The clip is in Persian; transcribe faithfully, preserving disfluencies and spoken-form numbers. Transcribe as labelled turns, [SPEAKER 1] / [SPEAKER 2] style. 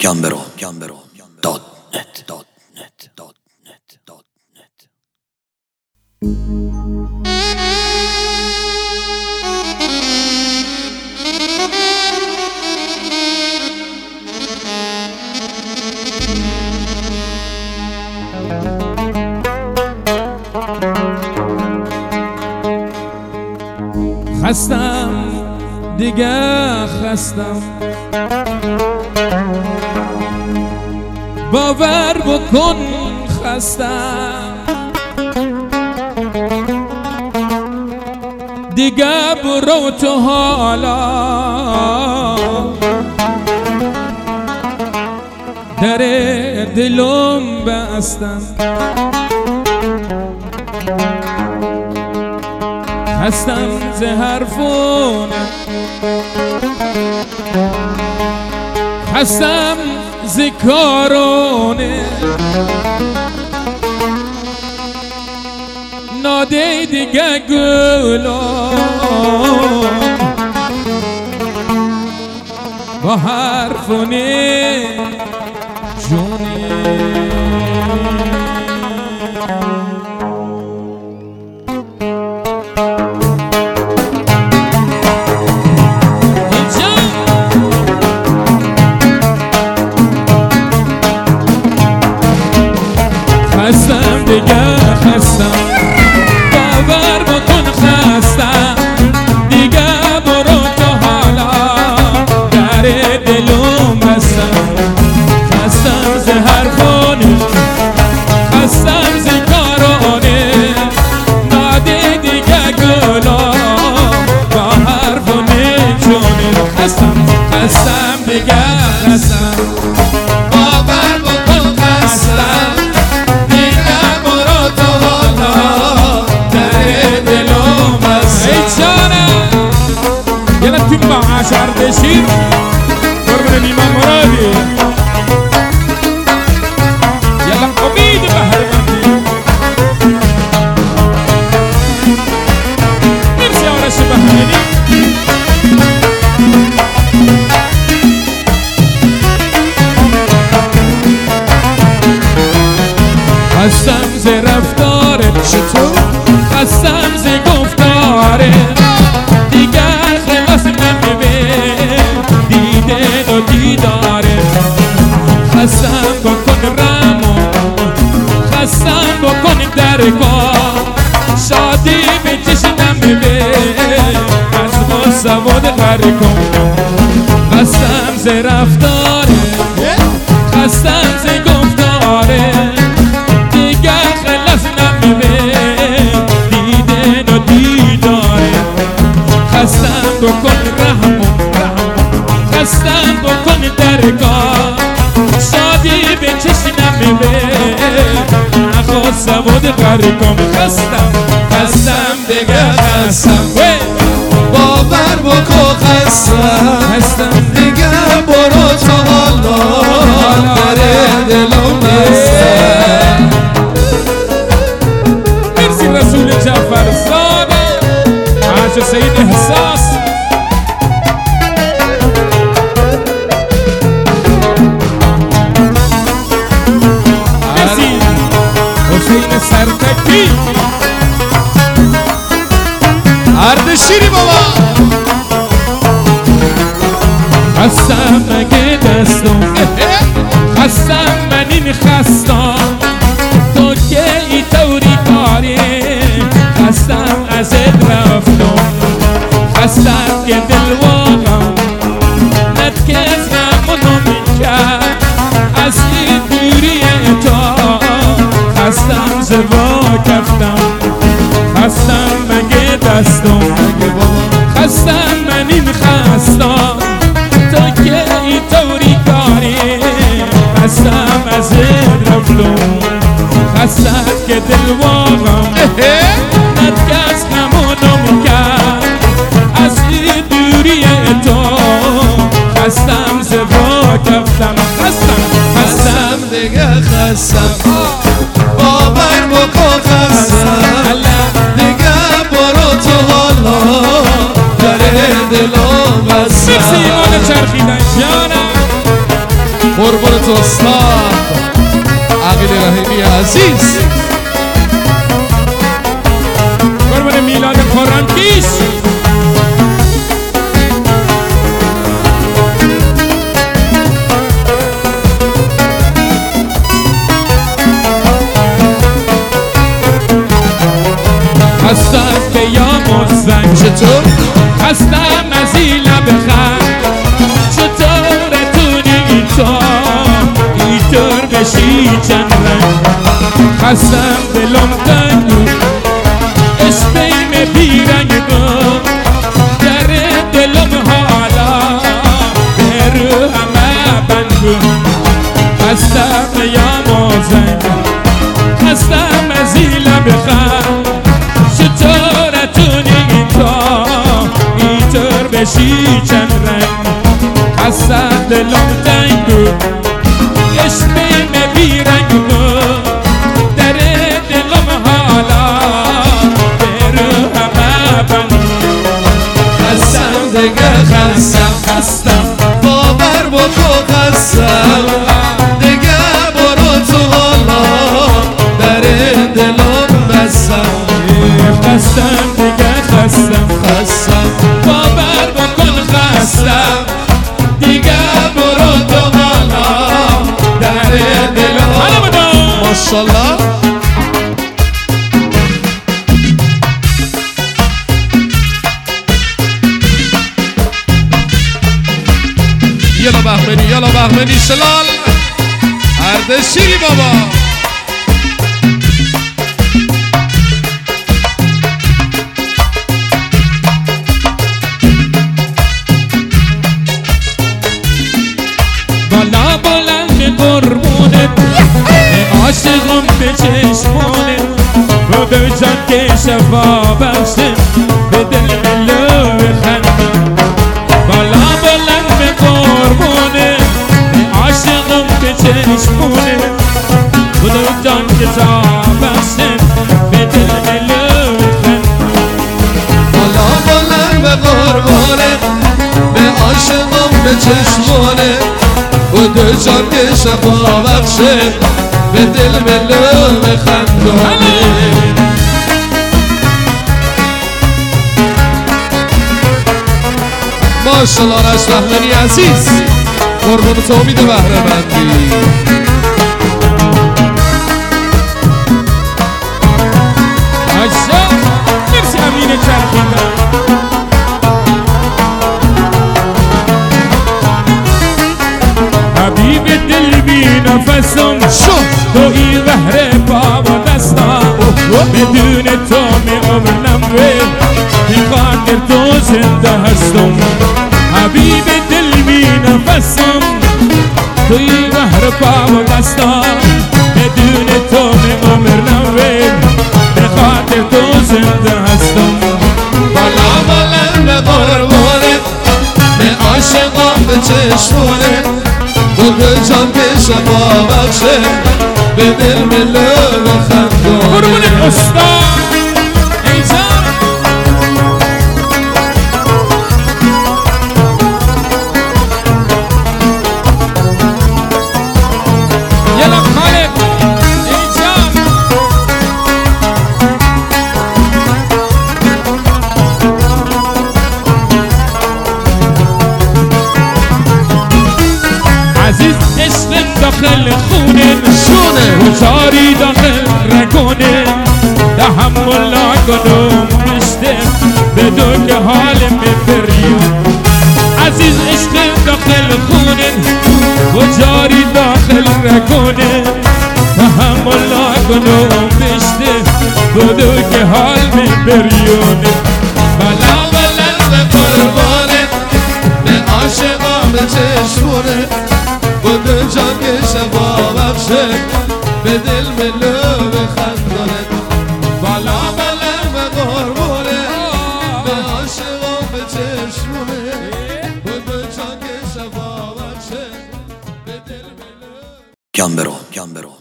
[SPEAKER 1] گمبرو گمبرو دات نت دات نت دات نت دات نت.
[SPEAKER 2] خستم دیگه خستم، باور بکن خستم، دیگه برو تو حالا در دلم بستم. خستم ز حرفونه، خستم ز کارونه، ناده دیگه گلم با حرفونه جونه. خستم دیگه خستم، باور بکن خستم، دیگه برو تو حالا در دلم بستم. خستم ز حرفونه، خستم ز کارونه، ناده دیگه گلا با حرفونه جونه. خستم خستم دیگه خستم، باور بکن خستم، با عشر بشیر قربان نیما مرادی. یلا امید بهرمندی مرسی آرش بهرمندی. خستم ز رفتاره چطور، خستم ز گفتاره، دیگه خلاص دیده و دیداره. خستم بکن رمو، خستم بکن درگاه، شادی به چشمم ببین از ما سواد غرکم. خستم ز رفتاره، خستم ز گفتاره، دیگه خلاص نمیبین دیده و دیداره. خستم بکن رحمو، خستم بکن درگاه، شادی به چشمم ببین نخواد سواد غرکم. خستم خستم دیگه خستم،
[SPEAKER 3] باور بکن خستم،
[SPEAKER 2] خستم
[SPEAKER 3] دیگه برو تو حالا در دلم بستم.
[SPEAKER 2] مرسی رسول جعفر زاده حاج سید احساس. حسین سرتکی
[SPEAKER 3] اردشیری بابا.
[SPEAKER 2] خستم مگه دستم، خستم من این خستم، تو که ای طوری کاری، خستم ازت رفتم. خستم که دل واقعم نت که از غمونو میکرد از این دوری تو. خستم زوا کفتم، خستم مگه دستم، خستم من این خستم، تو که ای طوری کاری، خستم از رفتم. خستم که دل واقعم ند که از همونو میکرد از این دوری تو. خستم زوا کفتم، خستم
[SPEAKER 3] خستم دیگه خستم، باور بکن خستم، دیگه برو تو حالا در دلم بستم.
[SPEAKER 2] مرسی ایمان چرخیدن جانم.
[SPEAKER 3] قربون تو استاد عقیل رحیمی عزیز
[SPEAKER 2] قربون میلاد خرمکیش خستم که یا مزن
[SPEAKER 3] چطور؟
[SPEAKER 2] خستم از این لب خند چطور تونی اینطور اینطور بشی چند رنگ خستم دلم تنگ عشقیم بیرنگ بود در دلم حالا به رو همه بند بود خستم یا مزن خستم از این لب خند چطور تونی اینطور اینطور بشی چند رنگ خستم دلم تنگ بود عشقیم بیرنگ بود در دلم حالا به رو همه بند
[SPEAKER 3] خستم دیگه خستم
[SPEAKER 2] خستم
[SPEAKER 3] باور بکن خستم دیگه برو تو حالا در دلم بستم
[SPEAKER 2] خستم دیگه خستم
[SPEAKER 3] خستم
[SPEAKER 2] باور بکن خستم دیگه برو تو حالا در دلم حالا بدم
[SPEAKER 3] ماشالله یلا بهمنی یلا بهمنی شلال اردشیری بابا
[SPEAKER 2] بالا بلند قربونت عاشقم به چشمانت و به جان که شفا بخشت به دل ملو بخند بالا بلند قربونت عاشقم به چشمانت و به جان که شفا بخشت به دل ملو بخند
[SPEAKER 3] بالا بلند به قربانه به عاشقم به چشمانه و دو جان که شفا بخشه به دل ملو بخندانه ماشالله رش رحمنی عزیز قربون تو امید بهره بندی
[SPEAKER 2] عشق مرسی امین چرخیدن حبیب دل بی نفسم
[SPEAKER 3] شو
[SPEAKER 2] توی بهر پا و دستم بدون تو می عمرم وی بی خاطر تو زنده هستم حبیب دل بی نفسم توی بهر پا و دستم بدون تو می عمرم وی بی خاطر تو زنده هستم
[SPEAKER 3] بالا بلند به قربانه به عاشقان به چشمانه به جان که شفا بخشه به دل ملو بخندانه
[SPEAKER 2] قربون استاد ای جان یلا خالد ای جان عزیز عشق داخل خونه
[SPEAKER 3] شونه
[SPEAKER 2] گذاری داخل رگونه تحمل نکنم رشته بدون که حال میبریم عزیز عشق داخل خونه گذاری داخل رگونه تحمل نکنم رشته بدون که حال میبریم
[SPEAKER 3] بالا بلند به قربانه به عاشقان به چشمونه به جان که شفا بخشه به دل ملو بخندانه بالا بلند به قربانه به عاشقان به چشمونه به جان که شفا بخشه به دل ملو
[SPEAKER 1] Gambero, Gambero.